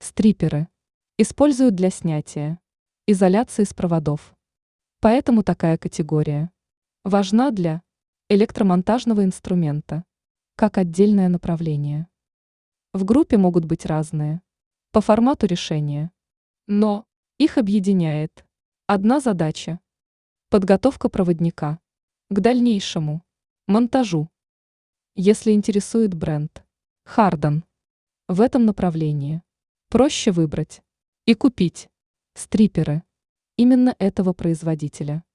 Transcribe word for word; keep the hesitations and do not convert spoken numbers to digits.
Стриперы используют для снятия изоляции с проводов. Поэтому такая категория важна для электромонтажного инструмента, как отдельное направление. В группе могут быть разные по формату решения, но их объединяет одна задача – подготовка проводника к дальнейшему монтажу. Если интересует бренд Hardan в этом направлении, проще выбрать и купить стриперы именно этого производителя.